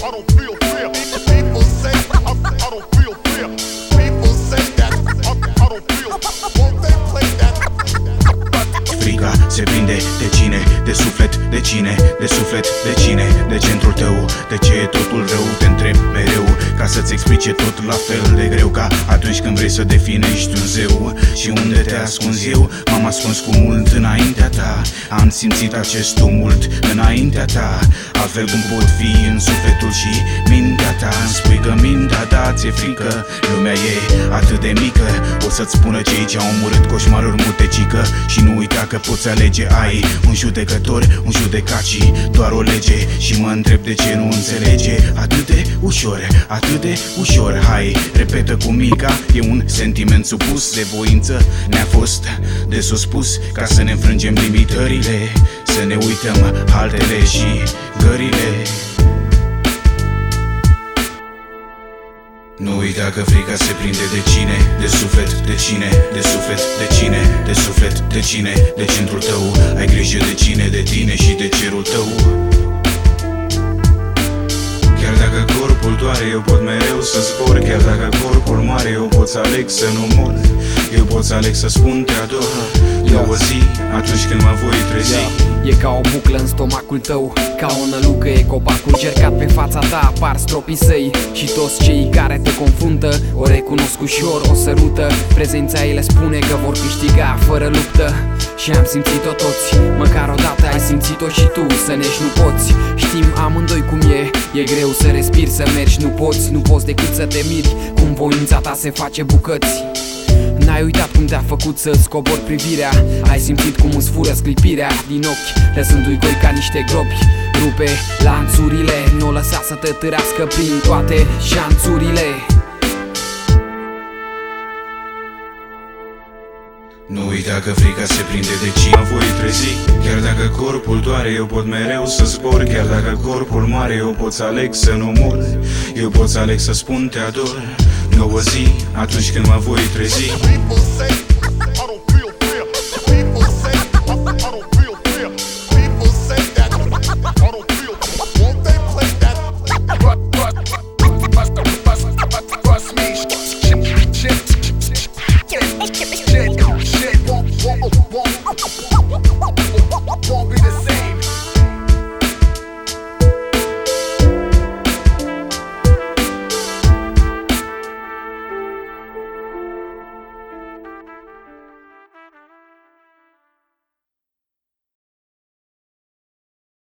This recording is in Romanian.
I don't feel fear. People say I don't feel fear. People say that I don't feel. Won't they play that? Frica se prinde de cine? De suflet, de cine? De suflet, de cine? De centrul tău? De ce e totul rău? Te întreb mereu, ca să-ți explice tot la fel de greu, ca atunci când vrei să definești un zeu. Și unde te ascunzi eu? M-am ascuns cu mult înaintea ta. Am simțit acest tumult înaintea ta. Altfel cum pot fi în sufletul și mintea ta? Îmi spui că mintea ta ți-e frică. Lumea e atât de mică. O să-ți spună cei ce au omorât coșmaruri mutecică. Și nu uita că poți alege. Ai un judecător, un judecaci, doar o lege. Și mă întreb de ce nu înțelege. Atât de ușor, atât de ușor. Hai, repetă cu mica. E un sentiment supus de voință. Ne-a fost de suspus ca să ne înfrângem limitările, să ne uităm altele și gările. Nu uita că frica se prinde de cine? De suflet, de cine? De suflet, de cine? De suflet, de cine? De centrul tău. Ai grijă de cine? De tine și de cerul tău. Chiar dacă corpul doare, eu pot mereu să zbor. Chiar dacă corpul moare, eu pot să aleg să nu mor. Eu pot să aleg să spun te ador. O zi, atunci când mă voi trezi. E ca o buclă în stomacul tău, ca o nălucă e copacul cercat pe fața ta. Apar stropii săi și toți cei care te confruntă o recunosc ușor, o sărută. Prezența ei le spune că vor câștiga fără luptă. Și am simțit-o toți, măcar odată ai simțit-o și tu. Să nești nu poți, știm amândoi cum e greu să respiri, să mergi nu poți decât să te miri cum voința ta se face bucăți. N-ai uitat cum te-a făcut să-ți cobori privirea. Ai simțit cum îți fură sclipirea din ochi, lăsându-i goi ca niște gropi. Rupe lanțurile, nu o lăsa să te târească prin toate șanțurile. Nu uita că frica se prinde de cine mă voi trezi. Chiar dacă corpul doare, eu pot mereu să zbor. Chiar dacă corpul moare, eu pot să aleg să nu mor. Eu pot să aleg să spun te ador. Nouă zi, atunci când mă voi trezi. People say